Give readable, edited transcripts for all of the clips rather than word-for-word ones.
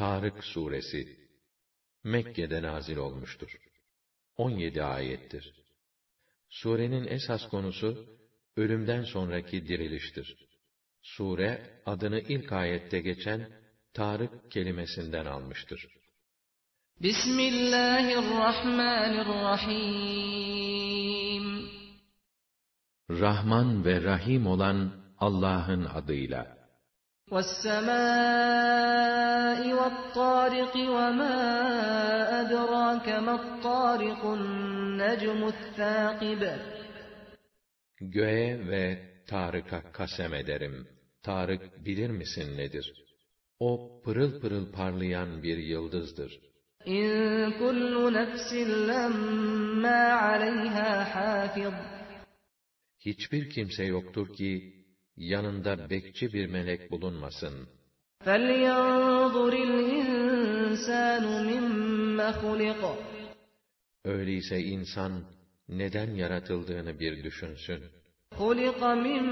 Tarık suresi Mekke'de nazil olmuştur. 17 ayettir. Surenin esas konusu ölümden sonraki diriliştir. Sure adını ilk ayette geçen Tarık kelimesinden almıştır. Bismillahirrahmanirrahim. Rahman ve Rahim olan Allah'ın adıyla. وَالسَّمَاءِ وَالطَّارِقِ وَمَا أَدْرَاكَ مَا الطَّارِقُ النَّجْمُ الثَّاقِبُ. Göğe ve Tarık'a kasem ederim. Tarık bilir misin nedir? O pırıl pırıl parlayan bir yıldızdır. İn kullu nefsin lemma aleyha hafiz. Hiçbir kimse yoktur ki yanında bekçi bir melek bulunmasın. فَلْيَنْظُرِ الْاِنْسَانُ مِمَّ خُلِقَ. Öyleyse insan neden yaratıldığını bir düşünsün. خُلِقَ مِنْ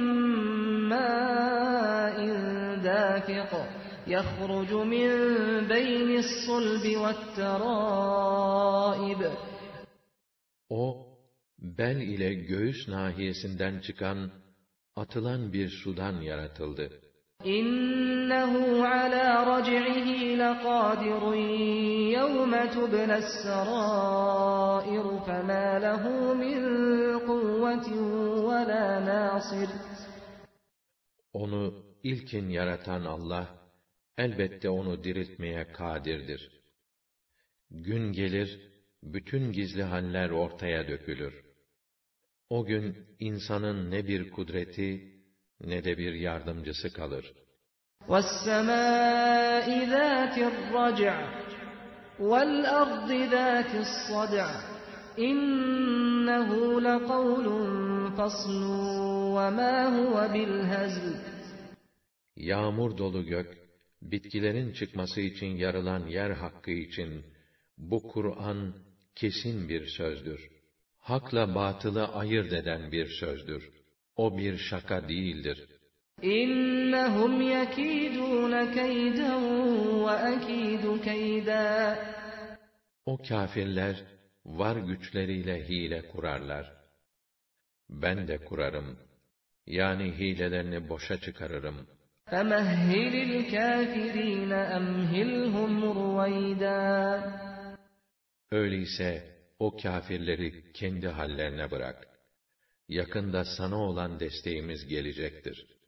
مَاءٍ دَافِقٍ يَخْرُجُ مِنْ بَيْنِ الصُّلْبِ وَالتَّرَائِبِ. O, bel ile göğüs nahiyesinden çıkan, atılan bir sudan yaratıldı. İnnehu ala rac'ihi laqadirun yevme tublas sarair fema lehu min kuvvetin ve la nasir. Onu ilkin yaratan Allah, elbette onu diriltmeye kadirdir. Gün gelir, bütün gizli haller ortaya dökülür. O gün insanın ne bir kudreti ne de bir yardımcısı kalır. وَالسَّمَاءِ ذَاتِ الرَّجْعِ وَالْأَرْضِ ذَاتِ الصَّدْعِ إِنَّهُ لَقَوْلٌ فَصْلٌ وَمَا هُوَ بِالْهَزْلِ. Yağmur dolu gök, bitkilerin çıkması için yarılan yer hakkı için, bu Kur'an kesin bir sözdür. Hakla batılı ayırt eden bir sözdür. O bir şaka değildir. İnnehum yekîdûne keyden ve ekîdû keydâ. O kâfirler var güçleriyle hile kurarlar. Ben de kurarım. Yani hilelerini boşa çıkarırım. فَمَهِّلِ الْكَافِرِينَ أَمْهِلْهُمْ رُوَيْدًا. Öyleyse o kâfirleri kendi hallerine bırak. Yakında sana olan desteğimiz gelecektir.